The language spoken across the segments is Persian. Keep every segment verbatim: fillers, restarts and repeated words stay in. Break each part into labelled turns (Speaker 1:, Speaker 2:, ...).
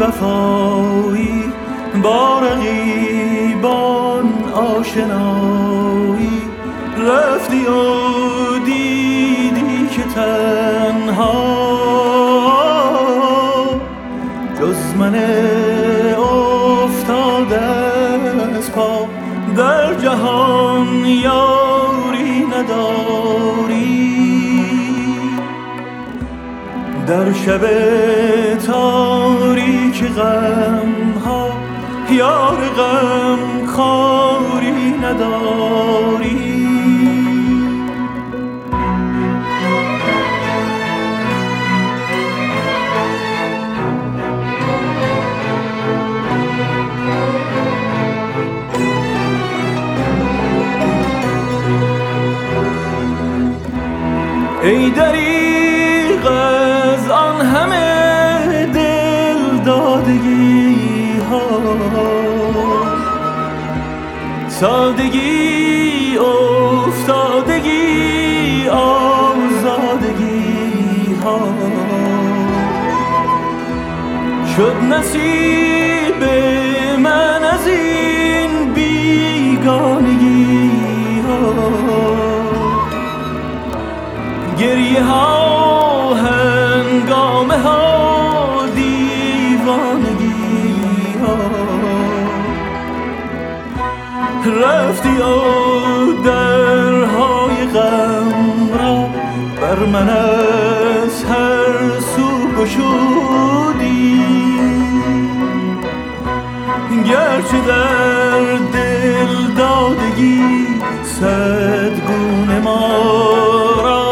Speaker 1: وفایی، با رقیبان آشنایی، رفتی و دیدی که تنها جز من افتاده از پا در جهان یاری نداری. در شب تاریک غم ها یار غم خاری نداری. ای دریغ از آن همه دل دادگی ها، سادگی افتادگی آزادگی ها، شد نصیب من از این بیگانگی ها. گریه ها هنگامه ها دیوانگی ها، رفتی و درهای غم را بر من از هر سو گشودی. گرچه در دل دادگی صد گونه ما را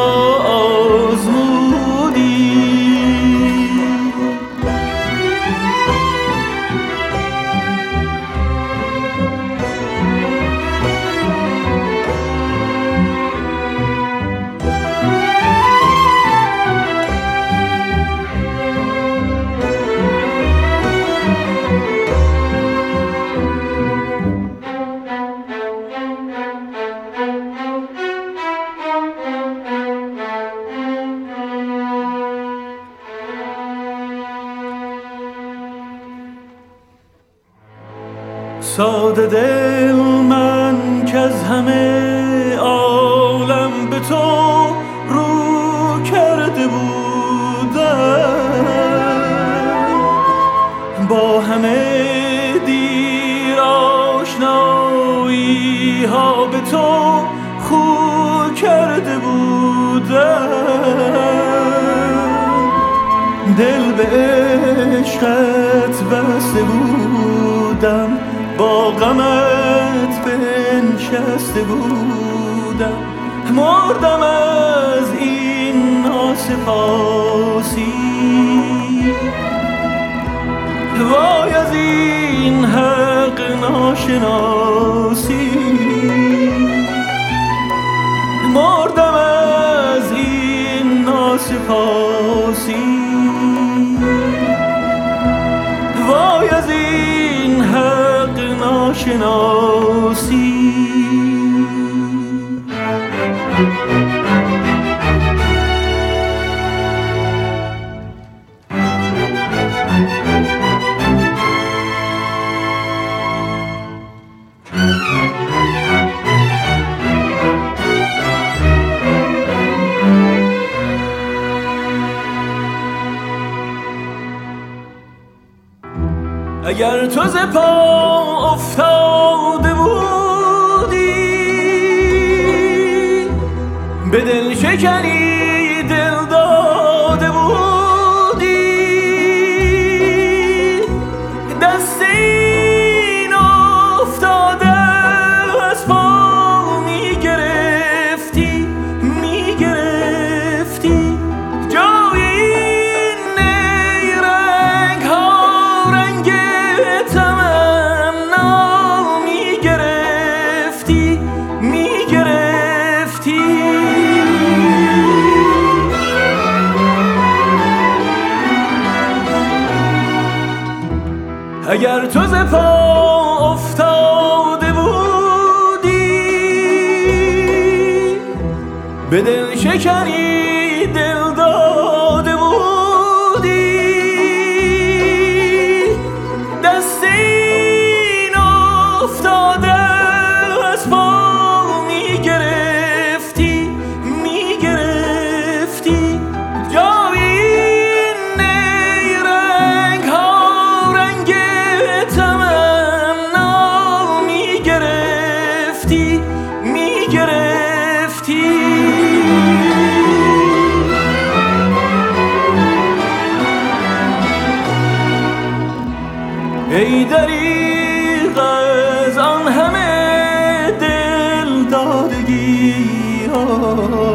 Speaker 1: ساده دل من که از همه عالم به تو رو کرده بودم، با همه دیر آشنایی ها به تو خو کرده بودم. دل به عشقت بسته بودم، با غمت بنشسته بودم. مردم از این ناسپاسی، وای از این حق ناشناسی. مردم از این ناسپاسی، وای از این حق ناشناسی. اگر تو ز پا افتاده بودی، به دل شکنی دل داده بودی، دست این افتاده از پا می گرفتی می گرفتی. جای این نیرنگ ها رنگ تمنا می گرفتی می گرفتی. اگر تو ز پا افتاده بودی، به دل شکنی دل داده بودی، ای دریغ از آن همه دل دادگی ها،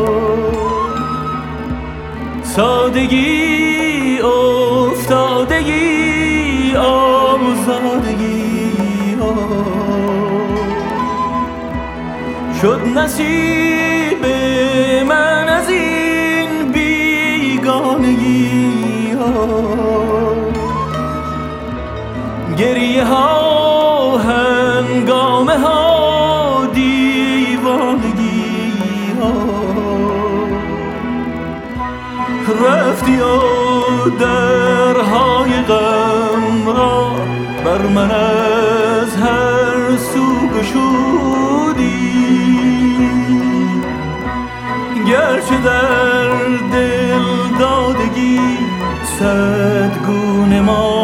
Speaker 1: سادگی افتادگی آزادگی ها، شد نصیب من از این بیگانگی ها. گریه ها هنگامه ها دیوانگی ها، رفتی و درهای غم را بر من از هر سو گشودی، گرچه در دل دادگی صد گونه ما